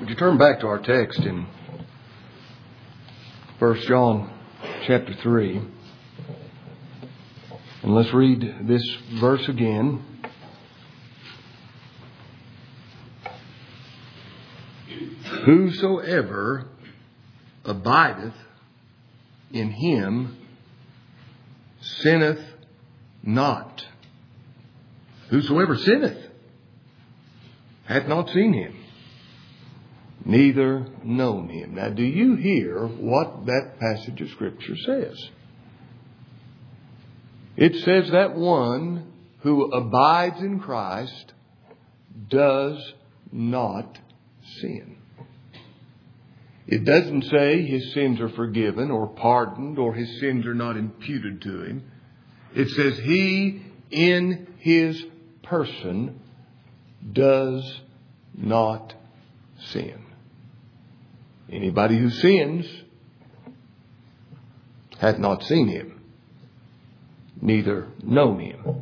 Would you turn back to our text in 1 John chapter 3. And let's read this verse again. Whosoever abideth in him sinneth not. Whosoever sinneth hath not seen him, neither known him. Now, do you hear what that passage of Scripture says? It says that one who abides in Christ does not sin. It doesn't say his sins are forgiven or pardoned or his sins are not imputed to him. It says he in his person does not sin. Anybody who sins hath not seen him, neither known him.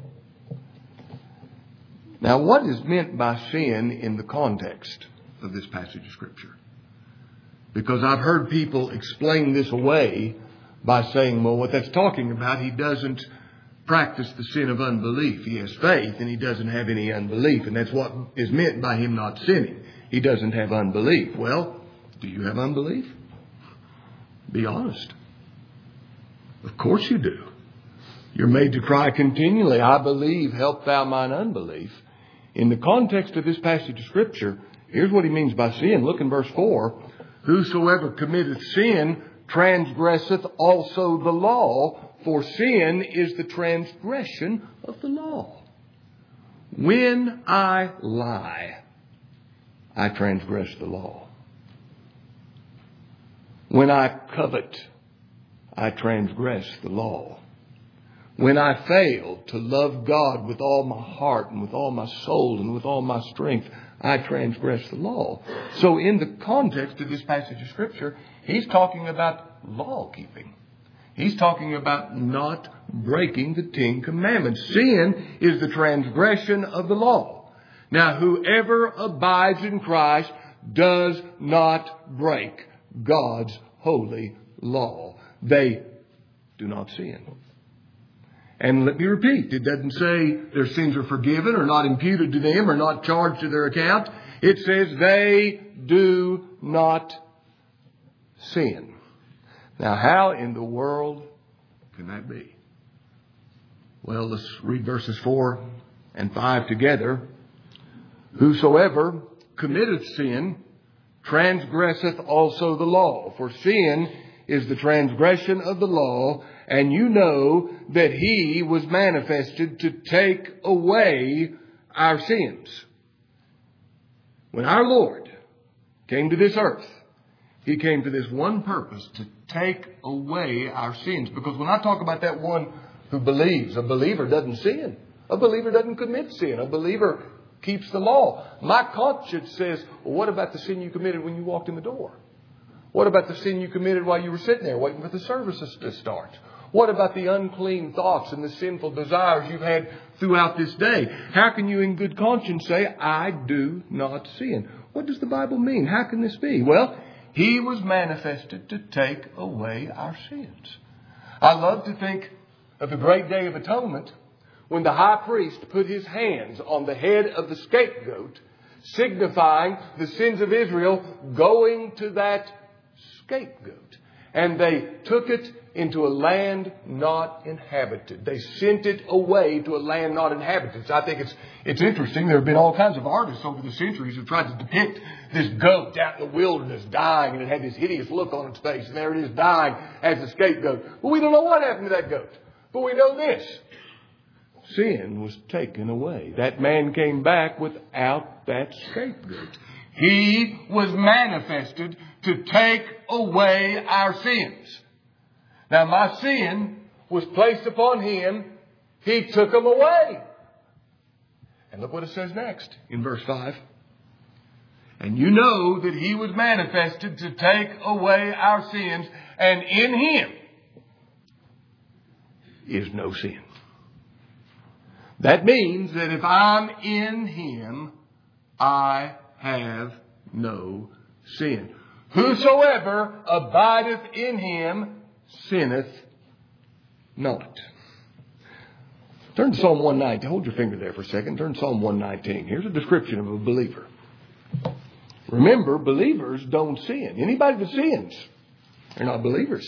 Now, what is meant by sin in the context of this passage of Scripture? Because I've heard people explain this away by saying, well, what that's talking about, he doesn't practice the sin of unbelief. He has faith and he doesn't have any unbelief. And that's what is meant by him not sinning. He doesn't have unbelief. Well, do you have unbelief? Be honest. Of course you do. You're made to cry continually, I believe, help thou mine unbelief. In the context of this passage of Scripture, here's what he means by sin. Look in verse 4. Whosoever committeth sin transgresseth also the law, for sin is the transgression of the law. When I lie, I transgress the law. When I covet, I transgress the law. When I fail to love God with all my heart and with all my soul and with all my strength, I transgress the law. So in the context of this passage of Scripture, he's talking about law keeping. He's talking about not breaking the Ten Commandments. Sin is the transgression of the law. Now, whoever abides in Christ does not break God's holy law. They do not sin. And let me repeat, it doesn't say their sins are forgiven or not imputed to them or not charged to their account. It says they do not sin. Now, how in the world can that be? Well, let's read verses 4 and 5 together. Whosoever committeth sin transgresseth also the law. For sin is the transgression of the law, and you know that he was manifested to take away our sins. When our Lord came to this earth, he came to this one purpose, to take away our sins. Because when I talk about that one who believes, a believer doesn't sin. A believer doesn't commit sin. A believer keeps the law. My conscience says, well, what about the sin you committed when you walked in the door? What about the sin you committed while you were sitting there waiting for the services to start? What about the unclean thoughts and the sinful desires you've had throughout this day? How can you in good conscience say, I do not sin? What does the Bible mean? How can this be? Well, he was manifested to take away our sins. I love to think of the great day of atonement when the high priest put his hands on the head of the scapegoat, signifying the sins of Israel going to that scapegoat. And they took it into a land not inhabited. They sent it away to a land not inhabited. So I think it's interesting. There have been all kinds of artists over the centuries who tried to depict this goat out in the wilderness dying, and it had this hideous look on its face. And there it is dying as a scapegoat. Well, we don't know what happened to that goat. But we know this. Sin was taken away. That man came back without that scapegoat. He was manifested to take away our sins. Now, my sin was placed upon him. He took them away. And look what it says next in verse 5. And you know that he was manifested to take away our sins, and in him is no sin. That means that if I'm in him, I have no sin. Whosoever abideth in him sinneth not. Turn to Psalm 119. Hold your finger there for a second. Turn to Psalm 119. Here's a description of a believer. Remember, believers don't sin. Anybody that sins, they're not believers.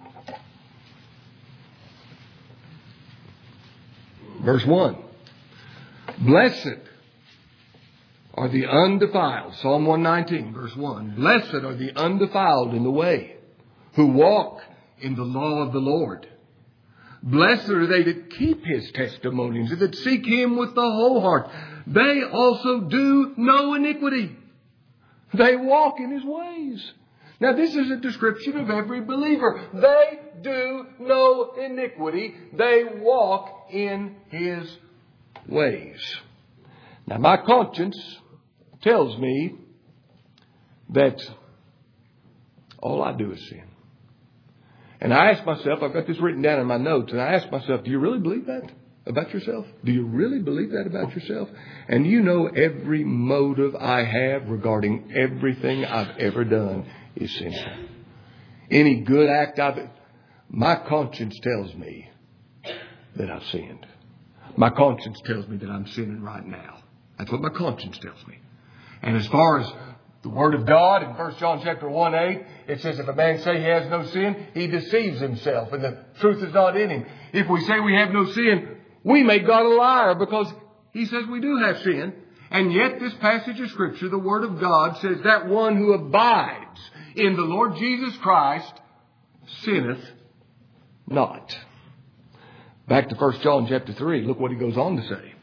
Verse 1. Blessed are the undefiled. Psalm 119, verse 1. Blessed are the undefiled in the way, who walk in the law of the Lord. Blessed are they that keep his testimonies, and that seek him with the whole heart. They also do no iniquity. They walk in his ways. Now this is a description of every believer. They do no iniquity. They walk in his ways. Now my conscience tells me that all I do is sin. And I ask myself, I've got this written down in my notes, and I ask myself, do you really believe that about yourself? Do you really believe that about yourself? And you know every motive I have regarding everything I've ever done is sinful. Any good act my conscience tells me that I've sinned. My conscience tells me that I'm sinning right now. That's what my conscience tells me. And as far as the Word of God in 1 John chapter 1:8, it says if a man say he has no sin, he deceives himself and the truth is not in him. If we say we have no sin, we make God a liar because he says we do have sin. And yet this passage of Scripture, the Word of God, says that one who abides in the Lord Jesus Christ sinneth not. Back to 1 John chapter 3, look what he goes on to say.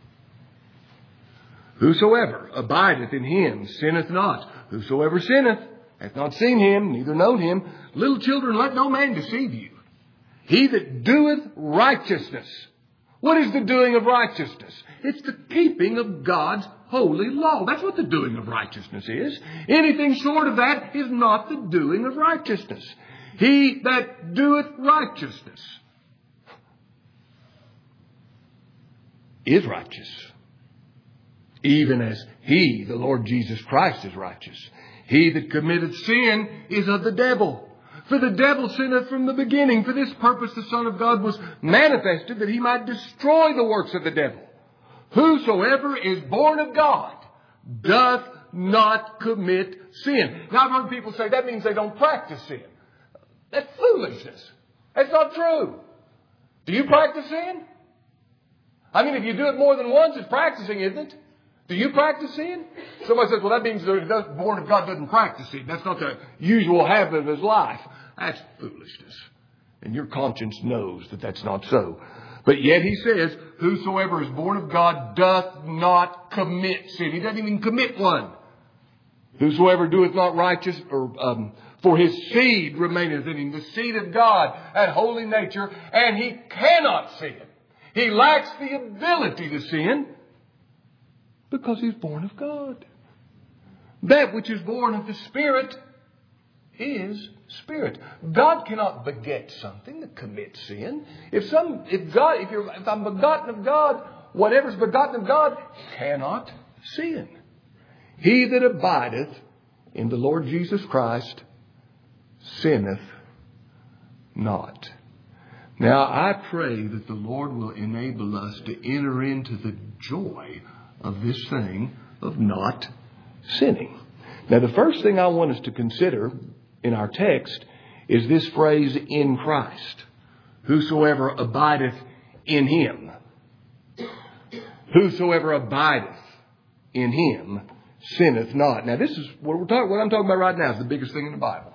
Whosoever abideth in him sinneth not. Whosoever sinneth hath not seen him, neither known him. Little children, let no man deceive you. He that doeth righteousness. What is the doing of righteousness? It's the keeping of God's holy law. That's what the doing of righteousness is. Anything short of that is not the doing of righteousness. He that doeth righteousness is righteous, even as he, the Lord Jesus Christ, is righteous. He that committeth sin is of the devil. For the devil sinneth from the beginning. For this purpose the Son of God was manifested, that he might destroy the works of the devil. Whosoever is born of God doth not commit sin. Now I've heard people say that means they don't practice sin. That's foolishness. That's not true. Do you practice sin? I mean, if you do it more than once, it's practicing, isn't it? Do you practice sin? Somebody says, well, that means the born of God doesn't practice sin. That's not the usual habit of his life. That's foolishness. And your conscience knows that that's not so. But yet he says, whosoever is born of God doth not commit sin. He doesn't even commit one. Whosoever doeth not righteous, for his seed remaineth in him, the seed of God, that holy nature, and he cannot sin. He lacks the ability to sin because he's born of God. That which is born of the Spirit is Spirit. God cannot beget something that commits sin. If I'm begotten of God, whatever's begotten of God cannot sin. He that abideth in the Lord Jesus Christ sinneth not. Now I pray that the Lord will enable us to enter into the joy of this thing of not sinning. Now the first thing I want us to consider in our text is this phrase, in Christ. Whosoever abideth in him. Whosoever abideth in him sinneth not. Now this is what I'm talking about right now is the biggest thing in the Bible.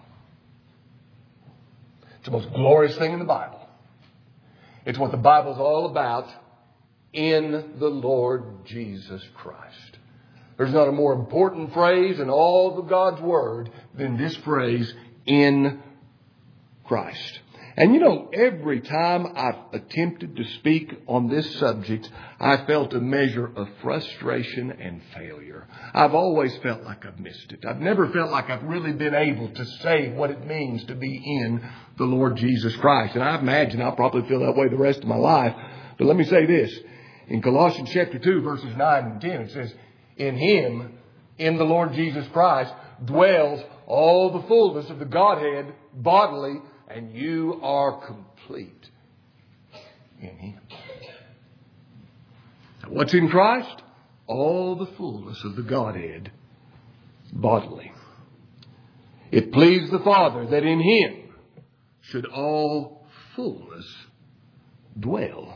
It's the most glorious thing in the Bible. It's what the Bible's all about, in the Lord Jesus Christ. There's not a more important phrase in all of God's Word than this phrase, in Christ. And you know, every time I've attempted to speak on this subject, I felt a measure of frustration and failure. I've always felt like I've missed it. I've never felt like I've really been able to say what it means to be in the Lord Jesus Christ. And I imagine I'll probably feel that way the rest of my life. But let me say this. In Colossians chapter 2, verses 9 and 10, it says, in him in the Lord Jesus Christ dwells all the fullness of the Godhead bodily, and you are complete in Him. What's in Christ? All the fullness of the Godhead bodily. It pleased the Father that in Him should all fullness dwell.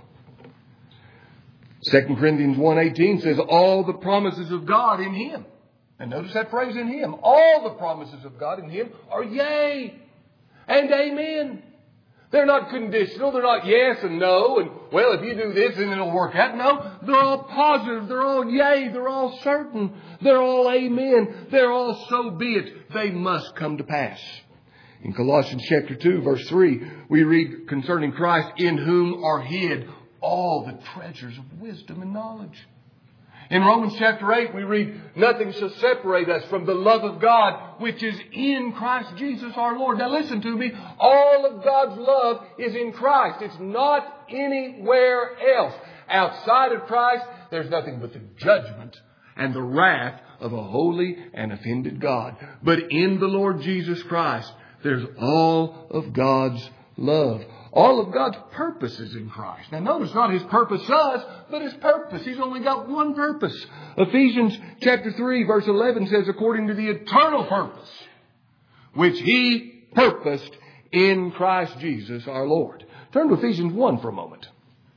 2 Corinthians 1:18 says, all the promises of God in Him. And notice that phrase, in Him. All the promises of God in Him are yea and amen. They're not conditional. They're not yes and no. And, well, if you do this, then it'll work out. No, they're all positive. They're all yea. They're all certain. They're all amen. They're all so be it. They must come to pass. In Colossians chapter 2, verse 3, we read concerning Christ, in whom are hid all the treasures of wisdom and knowledge. In Romans chapter 8, we read, nothing shall separate us from the love of God, which is in Christ Jesus our Lord. Now listen to me. All of God's love is in Christ. It's not anywhere else. Outside of Christ, there's nothing but the judgment and the wrath of a holy and offended God. But in the Lord Jesus Christ, there's all of God's love. All of God's purpose is in Christ. Now notice not His purpose us, but His purpose. He's only got one purpose. Ephesians chapter 3 verse 11 says, according to the eternal purpose, which He purposed in Christ Jesus our Lord. Turn to Ephesians 1 for a moment.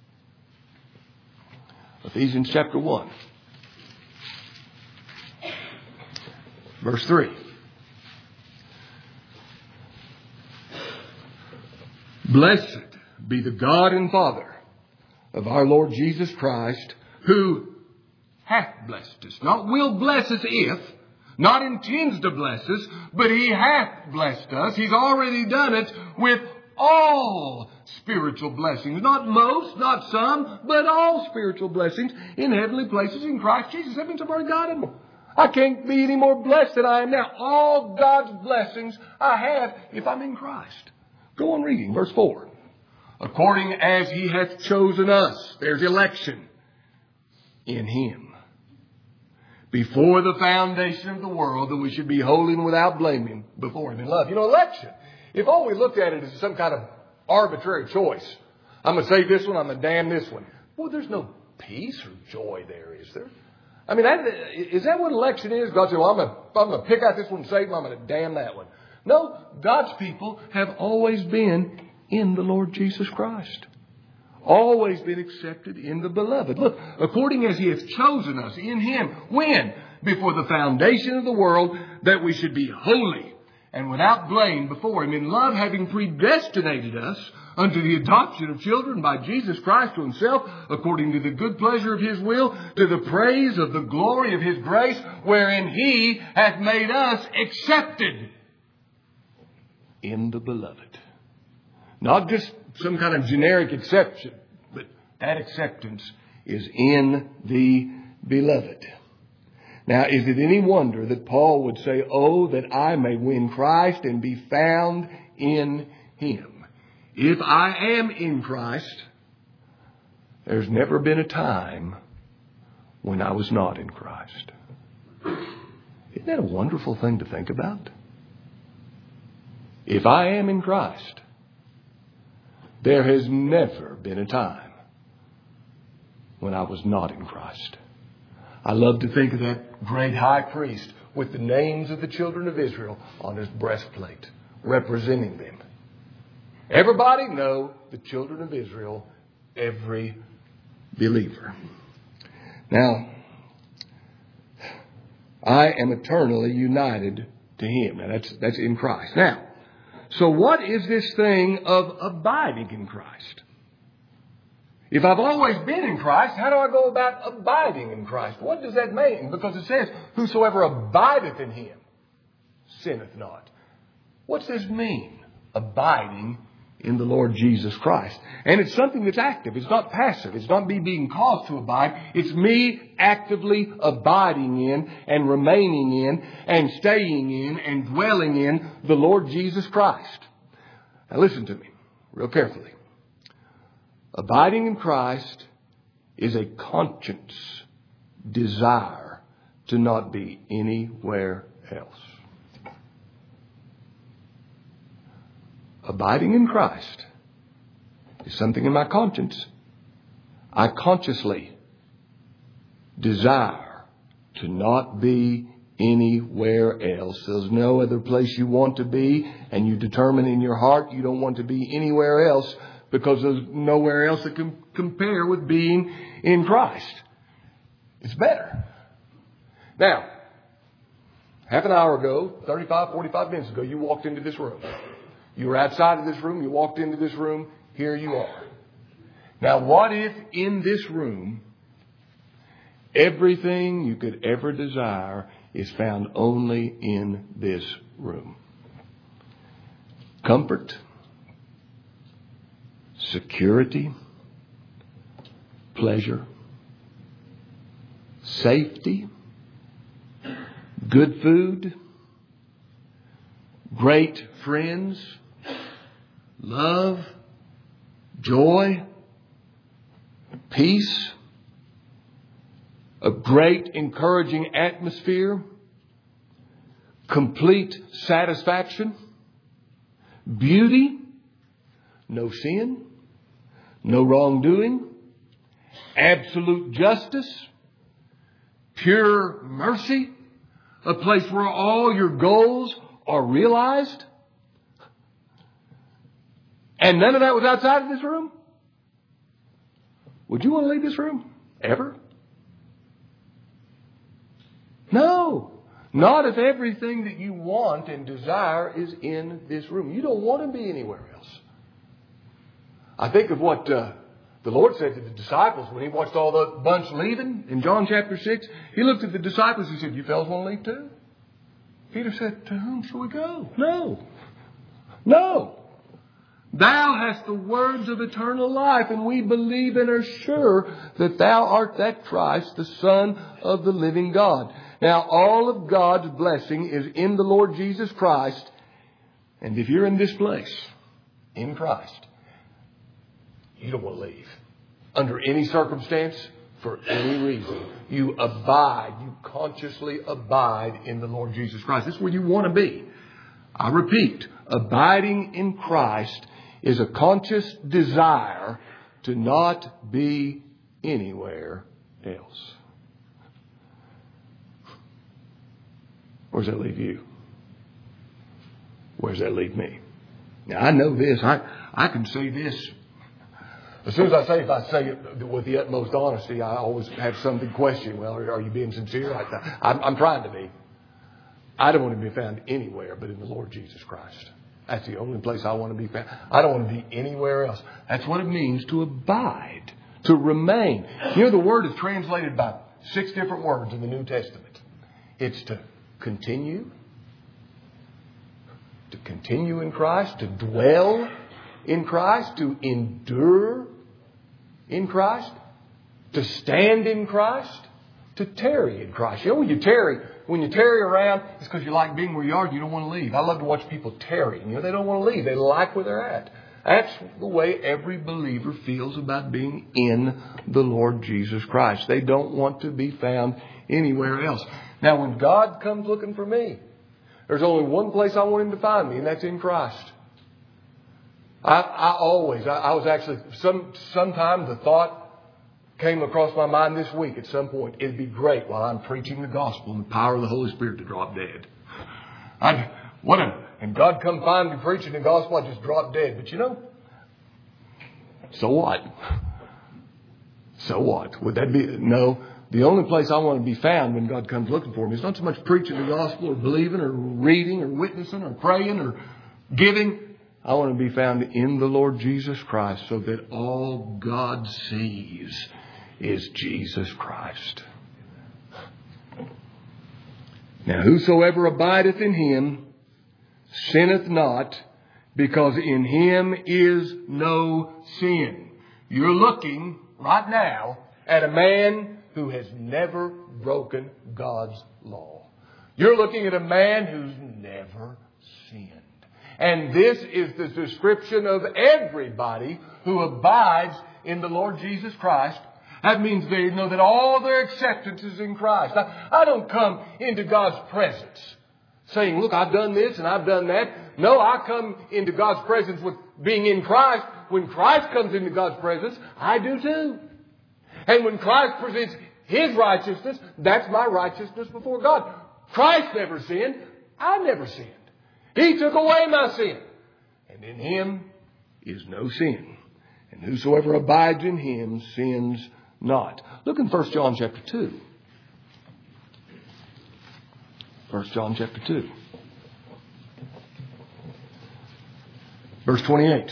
Ephesians chapter 1. Verse 3. Blessed be the God and Father of our Lord Jesus Christ, who hath blessed us. Not will bless us if, not intends to bless us, but He hath blessed us. He's already done it with all spiritual blessings. Not most, not some, but all spiritual blessings in heavenly places in Christ Jesus. That means I've already got them. I can't be any more blessed than I am now. All God's blessings I have if I'm in Christ. Go on reading, verse 4. According as He hath chosen us, there's election, in Him, before the foundation of the world, that we should be holy and without blaming before Him in love. You know, election, if all we looked at it as some kind of arbitrary choice, I'm going to save this one, I'm going to damn this one. Well, there's no peace or joy there, is there? I mean, is that what election is? God said, well, I'm going to pick out this one and save them, I'm going to damn that one. No, God's people have always been in the Lord Jesus Christ. Always been accepted in the Beloved. Look, according as He hath chosen us in Him. When? Before the foundation of the world, that we should be holy and without blame before Him in love, having predestinated us unto the adoption of children by Jesus Christ to Himself, according to the good pleasure of His will, to the praise of the glory of His grace, wherein He hath made us accepted in the Beloved. Not just some kind of generic exception, but that acceptance is in the Beloved. Now, is it any wonder that Paul would say, oh, that I may win Christ and be found in Him? If I am in Christ, there's never been a time when I was not in Christ. Isn't that a wonderful thing to think about? If I am in Christ, there has never been a time when I was not in Christ. I love to think of that great high priest with the names of the children of Israel on his breastplate, representing them. Everybody know the children of Israel, every believer. Now, I am eternally united to Him. Now, that's in Christ. Now, so what is this thing of abiding in Christ? If I've always been in Christ, how do I go about abiding in Christ? What does that mean? Because it says, whosoever abideth in Him sinneth not. What's this mean? Abiding in the Lord Jesus Christ. And it's something that's active. It's not passive. It's not me being caused to abide. It's me actively abiding in and remaining in and staying in and dwelling in the Lord Jesus Christ. Now listen to me real carefully. Abiding in Christ is a conscience desire to not be anywhere else. Abiding in Christ is something in my conscience. I consciously desire to not be anywhere else. There's no other place you want to be, and you determine in your heart you don't want to be anywhere else because there's nowhere else that can compare with being in Christ. It's better. Now, half an hour ago, 45 minutes ago, you walked into this room. You were outside of this room. You walked into this room. Here you are. Now, what if in this room, everything you could ever desire is found only in this room? Comfort, security, pleasure, safety, good food, great friends, love, joy, peace, a great encouraging atmosphere, complete satisfaction, beauty, no sin, no wrongdoing, absolute justice, pure mercy, a place where all your goals are realized. And none of that was outside of this room? Would you want to leave this room? Ever? No. Not if everything that you want and desire is in this room. You don't want to be anywhere else. I think of what the Lord said to the disciples when He watched all the bunch leaving in John chapter 6. He looked at the disciples and said, "You fellas want to leave too?" Peter said, "To whom shall we go?" No. No. Thou hast the words of eternal life, and we believe and are sure that Thou art that Christ, the Son of the living God. Now, all of God's blessing is in the Lord Jesus Christ. And if you're in this place, in Christ, you don't want to leave. Under any circumstance, for any reason. You abide, you consciously abide in the Lord Jesus Christ. This is where you want to be. I repeat, abiding in Christ is a conscious desire to not be anywhere else. Where does that leave you? Where does that leave me? Now, I know this. I can say this. As soon as if I say it with the utmost honesty, I always have something question. Well, are you being sincere? I'm trying to be. I don't want to be found anywhere but in the Lord Jesus Christ. That's the only place I want to be found. I don't want to be anywhere else. That's what it means to abide, to remain. You know, the word is translated by 6 different words in the New Testament. It's to continue in Christ, to dwell in Christ, to endure in Christ, to stand in Christ, to tarry in Christ. You know, when you tarry around, it's because you like being where you are and you don't want to leave. I love to watch people tarry. You know, they don't want to leave. They like where they're at. That's the way every believer feels about being in the Lord Jesus Christ. They don't want to be found anywhere else. Now, when God comes looking for me, there's only one place I want Him to find me, and that's in Christ. I was actually, sometime the thought came across my mind this week at some point. It'd be great while I'm preaching the gospel and the power of the Holy Spirit to drop dead. And God come find me preaching the gospel, I just drop dead. But you know, so what? So what? Would that be? No. The only place I want to be found when God comes looking for me is not so much preaching the gospel or believing or reading or witnessing or praying or giving. I want to be found in the Lord Jesus Christ so that all God sees is Jesus Christ. Now, whosoever abideth in Him sinneth not, because in Him is no sin. You're looking right now at a man who has never broken God's law. You're looking at a man who's never sinned. And this is the description of everybody who abides in the Lord Jesus Christ. That means they know that all their acceptance is in Christ. I don't come into God's presence saying, look, I've done this and I've done that. No, I come into God's presence with being in Christ. When Christ comes into God's presence, I do too. And when Christ presents His righteousness, that's my righteousness before God. Christ never sinned. I never sinned. He took away my sin. And in Him is no sin. And whosoever abides in Him sins not. Look in 1 John chapter 2. 1 John chapter 2. Verse 28.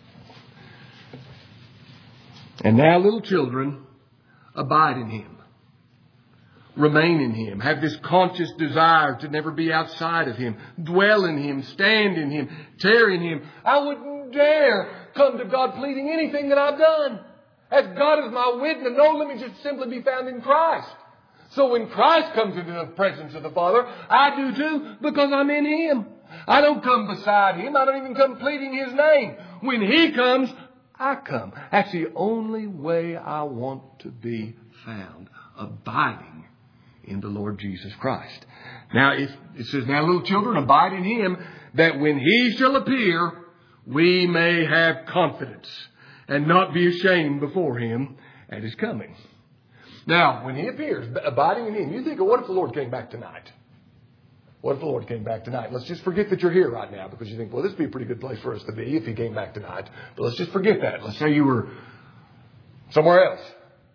And now, little children, abide in Him. Remain in Him. Have this conscious desire to never be outside of Him. Dwell in Him. Stand in Him. Tarry in Him. I wouldn't dare come to God pleading anything that I've done. As God is my witness, no, let me just simply be found in Christ. So when Christ comes into the presence of the Father, I do too, because I'm in Him. I don't come beside Him. I don't even come pleading His name. When He comes, I come. That's the only way I want to be found. Abiding in the Lord Jesus Christ. Now, it says, now little children, abide in Him, that when He shall appear, we may have confidence and not be ashamed before Him at His coming. Now, when He appears, abiding in Him, you think, what if the Lord came back tonight? What if the Lord came back tonight? Let's just forget that you're here right now, because you think, well, this would be a pretty good place for us to be if He came back tonight. But let's just forget that. Let's say you were somewhere else.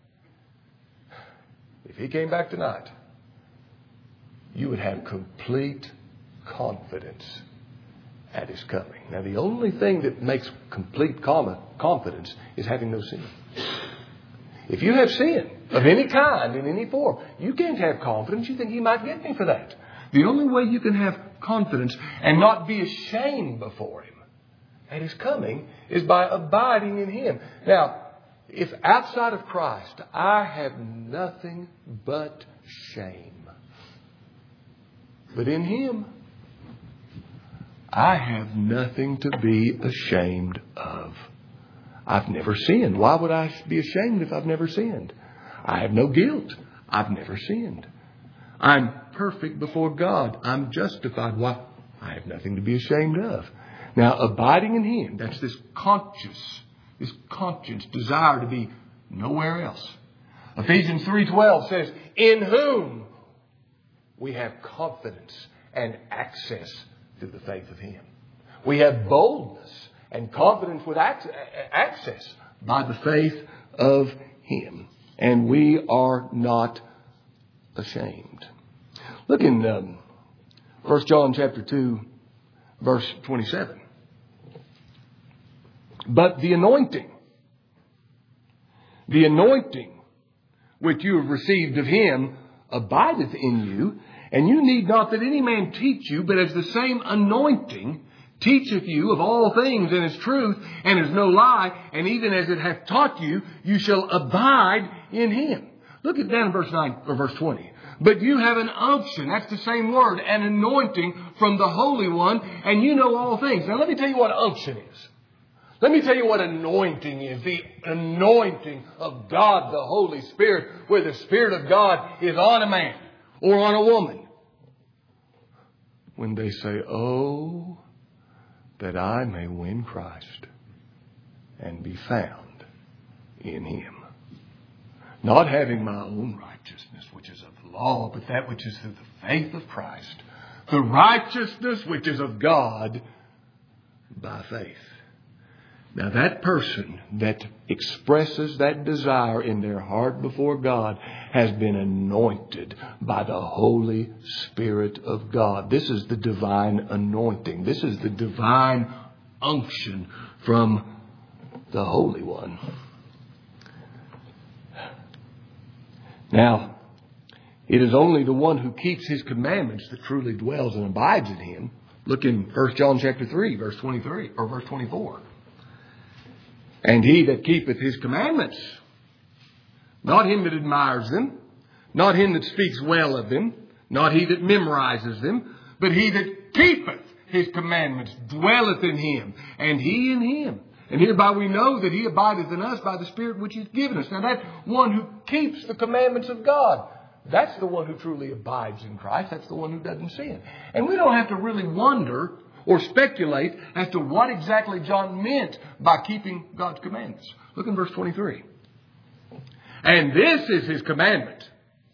If He came back tonight, you would have complete confidence at His coming. Now, the only thing that makes complete confidence is having no sin. If you have sin of any kind, in any form, you can't have confidence. You think He might get me for that. The only way you can have confidence and not be ashamed before Him at His coming is by abiding in Him. Now, if outside of Christ I have nothing but shame, but in Him I have nothing to be ashamed of. I've never sinned. Why would I be ashamed if I've never sinned? I have no guilt. I've never sinned. I'm perfect before God. I'm justified. Why? I have nothing to be ashamed of. Now, abiding in Him, that's this conscience desire to be nowhere else. Ephesians 3:12 says, in whom we have confidence and access through the faith of Him. We have boldness and confidence with access by the faith of Him. And we are not ashamed. Look in 1 John chapter 2, verse 27. But the anointing which you have received of Him abideth in you, and you need not that any man teach you, but as the same anointing teacheth you of all things, and is truth, and is no lie, and even as it hath taught you, you shall abide in Him. Look at down in verse 9 or verse 20. But you have an unction, that's the same word, an anointing from the Holy One, and you know all things. Now let me tell you what unction is. Let me tell you what anointing is. The anointing of God, the Holy Spirit, where the Spirit of God is on a man or on a woman. When they say, oh, that I may win Christ and be found in Him. Not having my own righteousness, which is of the law, but that which is through the faith of Christ. The righteousness which is of God by faith. Now that person that expresses that desire in their heart before God has been anointed by the Holy Spirit of God. This is the divine anointing. This is the divine unction from the Holy One. Now, it is only the one who keeps His commandments that truly dwells and abides in Him. Look in 1 John chapter 3, verse 23 or verse 24. And he that keepeth His commandments, not him that admires them, not him that speaks well of them, not he that memorizes them, but he that keepeth His commandments dwelleth in Him, and He in him. And hereby we know that He abideth in us by the Spirit which He's given us. Now that one who keeps the commandments of God, that's the one who truly abides in Christ. That's the one who doesn't sin. And we don't have to really wonder or speculate as to what exactly John meant by keeping God's commandments. Look in verse 23. And this is His commandment,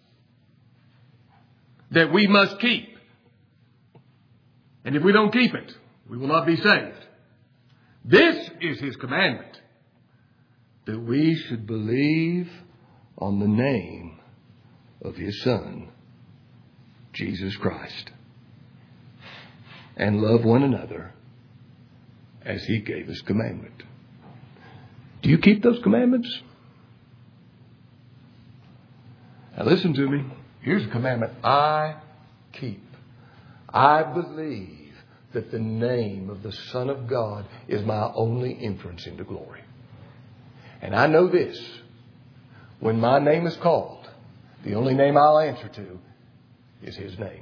that we must keep. And if we don't keep it, we will not be saved. This is His commandment, that we should believe on the name of His Son, Jesus Christ, and love one another as He gave us commandment. Do you keep those commandments? Now listen to me. Here's a commandment I keep. I believe that the name of the Son of God is my only entrance into glory. And I know this. When my name is called, the only name I'll answer to is His name.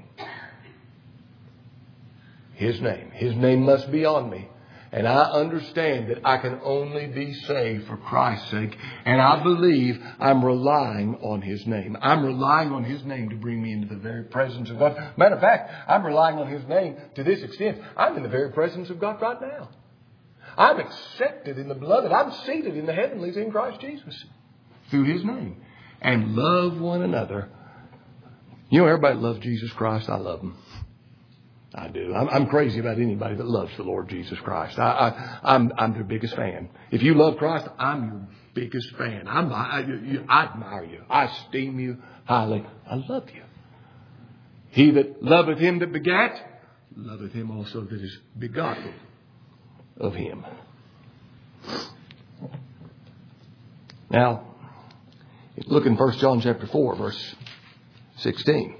His name. His name must be on me. And I understand that I can only be saved for Christ's sake. And I believe I'm relying on His name. I'm relying on His name to bring me into the very presence of God. Matter of fact, I'm relying on His name to this extent. I'm in the very presence of God right now. I'm accepted in the beloved. I'm seated in the heavenlies in Christ Jesus through His name. And love one another. You know, everybody loves Jesus Christ. I love Him. I do. I'm crazy about anybody that loves the Lord Jesus Christ. I'm their biggest fan. If you love Christ, I'm your biggest fan. I admire you. I esteem you highly. I love you. He that loveth Him that begat, loveth Him also that is begotten of Him. Now, look in 1 John chapter 4, verse 16.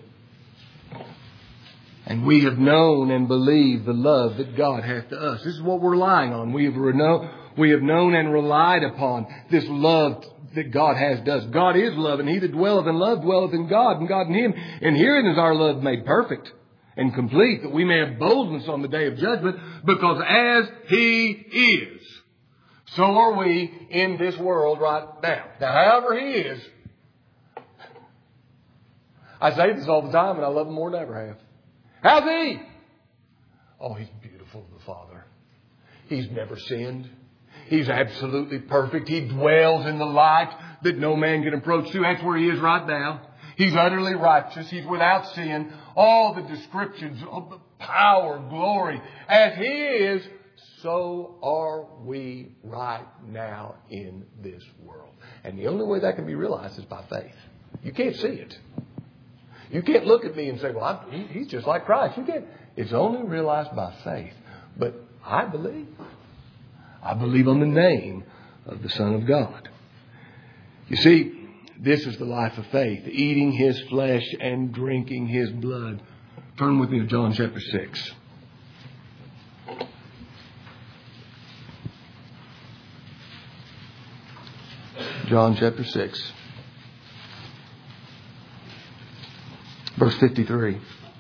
And we have known and believed the love that God hath to us. This is what we're relying on. We have known and relied upon this love that God has to us. God is love, and He that dwelleth in love dwelleth in God, and God in Him. And herein is our love made perfect and complete, that we may have boldness on the day of judgment, because as He is, so are we in this world right now. Now, however He is, I say this all the time, and I love Him more than I ever have. How's He? Oh, He's beautiful, the Father. He's never sinned. He's absolutely perfect. He dwells in the light that no man can approach to. That's where He is right now. He's utterly righteous. He's without sin. All the descriptions of the power, glory. As He is, so are we right now in this world. And the only way that can be realized is by faith. You can't see it. You can't look at me and say, well, He's just like Christ. You can't. It's only realized by faith. But I believe. I believe on the name of the Son of God. You see, this is the life of faith. Eating His flesh and drinking His blood. Turn with me to John chapter 6. John chapter 6. Verse 53.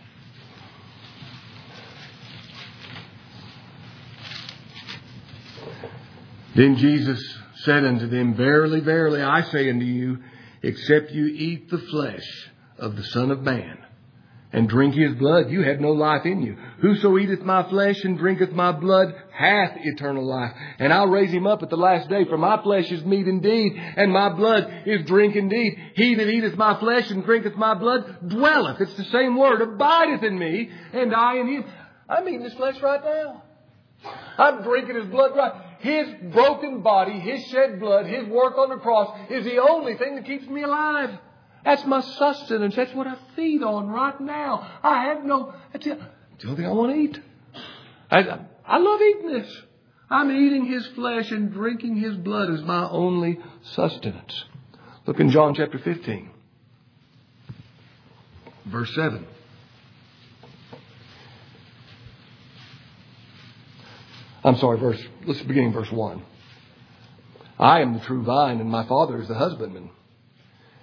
Then Jesus said unto them, Verily, verily, I say unto you, except you eat the flesh of the Son of Man and drink His blood, you have no life in you. Whoso eateth my flesh and drinketh my blood hath eternal life. And I'll raise him up at the last day. For my flesh is meat indeed, and my blood is drink indeed. He that eateth my flesh and drinketh my blood dwelleth. It's the same word. Abideth in me, and I in him. I'm eating His flesh right now. I'm drinking His blood right. His broken body, His shed blood, His work on the cross is the only thing that keeps me alive. That's my sustenance. That's what I feed on right now. That's the only thing I want to eat. I love eating this. I'm eating His flesh and drinking His blood as my only sustenance. Look in John chapter 15. Verse 7. Let's begin verse 1. I am the true vine, and my Father is the husbandman.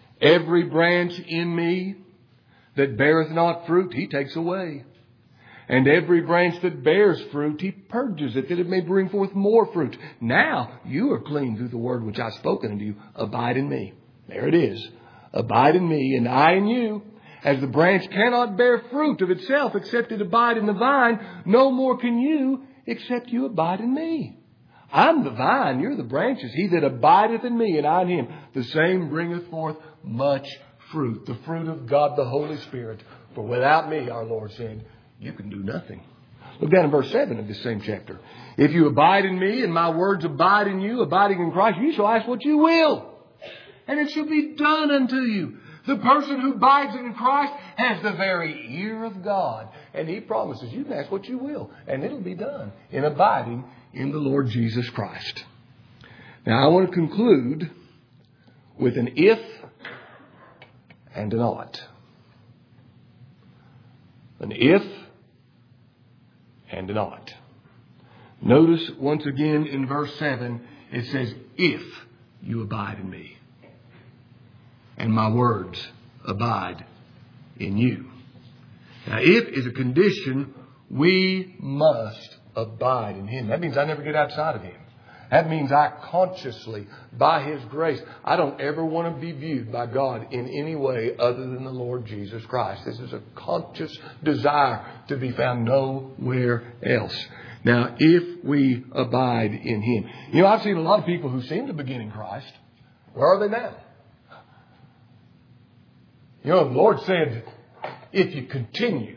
Every branch in me that beareth not fruit, He takes away. And every branch that bears fruit, He purges it, that it may bring forth more fruit. Now you are clean through the word which I have spoken unto you. Abide in me. There it is. Abide in me, and I in you. As the branch cannot bear fruit of itself except it abide in the vine, no more can you except you abide in me. I'm the vine, you're the branches. He that abideth in me, and I in him, the same bringeth forth much fruit. The fruit of God, the Holy Spirit. For without me, our Lord said, you can do nothing. Look down in verse 7 of this same chapter. If you abide in me, and my words abide in you, abiding in Christ, you shall ask what you will, and it shall be done unto you. The person who abides in Christ has the very ear of God. And He promises you can ask what you will, and it'll be done in abiding in the Lord Jesus Christ. Now I want to conclude with an if and an ought. An if and an ought. Notice once again in verse 7, it says, if you abide in me, and my words abide in you. Now, if is a condition, we must abide in Him. That means I never get outside of Him. That means I consciously, by His grace, I don't ever want to be viewed by God in any way other than the Lord Jesus Christ. This is a conscious desire to be found nowhere else. Now, if we abide in Him. You know, I've seen a lot of people who seem to begin in Christ. Where are they now? You know, the Lord said, if you continue,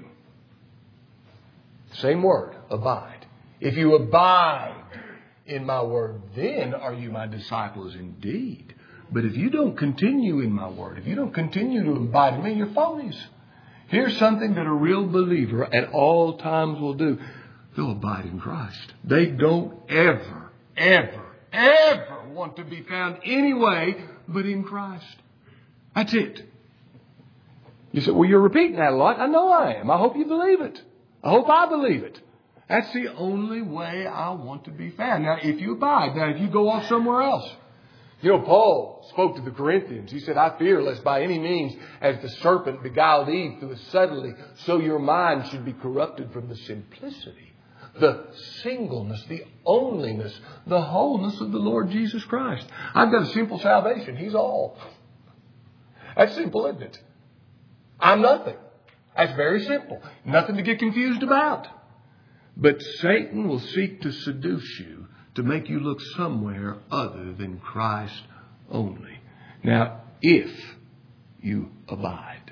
same word, abide. If you abide in my word, then are you my disciples indeed. But if you don't continue in my word, if you don't continue to abide in me, you're phonies. Here's something that a real believer at all times will do. They'll abide in Christ. They don't ever want to be found anyway but in Christ. That's it. You say, well, you're repeating that a lot. I know I am. I hope you believe it. I hope I believe it. That's the only way I want to be found. Now, if you abide, now if you go off somewhere else. You know, Paul spoke to the Corinthians. He said, I fear lest by any means, as the serpent beguiled Eve through it subtly, so your mind should be corrupted from the simplicity, the singleness, the onlyness, the wholeness of the Lord Jesus Christ. I've got a simple salvation. He's all. That's simple, isn't it? I'm nothing. That's very simple. Nothing to get confused about. But Satan will seek to seduce you to make you look somewhere other than Christ only. Now, if you abide.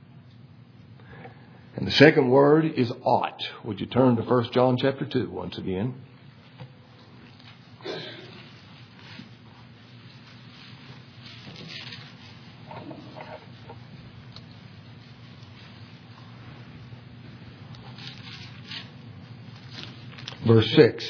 And the second word is ought. Would you turn to 1 John chapter 2 once again? Verse 6.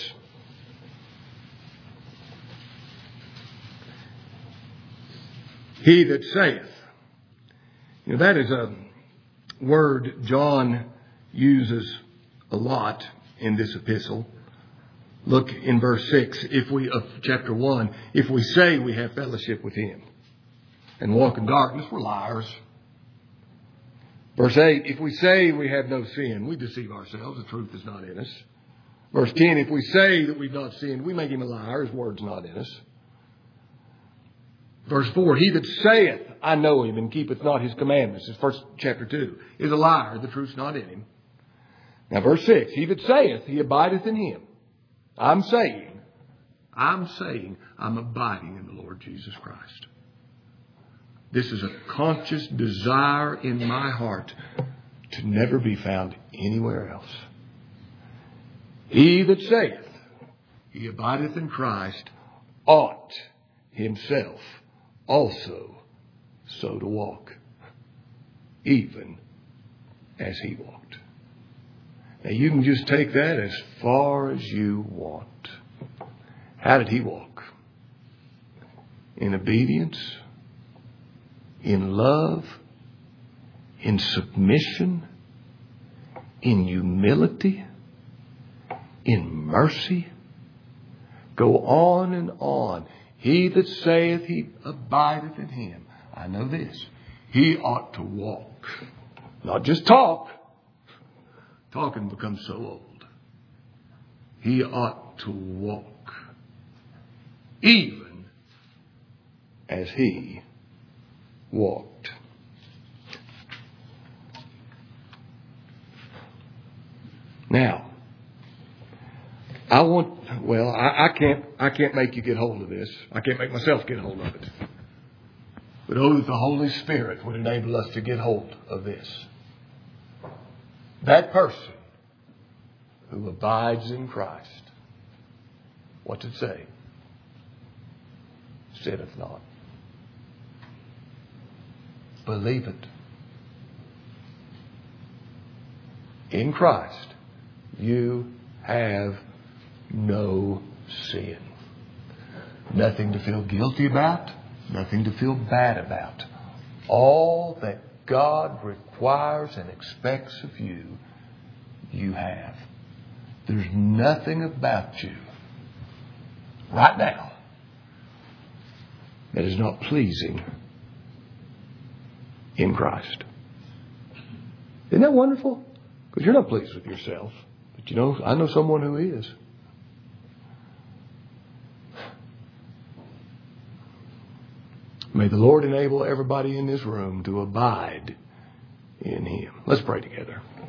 He that saith. You know, that is a word John uses a lot in this epistle. Look in verse 6 of chapter 1. If we say we have fellowship with Him and walk in darkness, we're liars. Verse 8, if we say we have no sin, we deceive ourselves. The truth is not in us. Verse 10, if we say that we've not sinned, we make Him a liar. His word's not in us. Verse 4, he that saith, I know Him, and keepeth not His commandments, is first chapter 2, is a liar. The truth's not in him. Now verse 6, he that saith, he abideth in Him. I'm saying, I'm abiding in the Lord Jesus Christ. This is a conscious desire in my heart to never be found anywhere else. He that saith, he abideth in Christ, ought himself also so to walk, even as He walked. Now you can just take that as far as you want. How did He walk? In obedience, in love, in submission, in humility, in mercy. Go on and on. He that saith he abideth in Him. I know this. He ought to walk. Not just talk. talking becomes so old. He ought to walk even as He walked. Now, I can't make you get hold of this. I can't make myself get hold of it. But oh, that the Holy Spirit would enable us to get hold of this. That person who abides in Christ, what's it say? Sinneth not. Believe it. In Christ, you have no sin. Nothing to feel guilty about. Nothing to feel bad about. All that God requires and expects of you, you have. There's nothing about you right now that is not pleasing in Christ. Isn't that wonderful? Because you're not pleased with yourself. But I know someone who is. May the Lord enable everybody in this room to abide in Him. Let's pray together.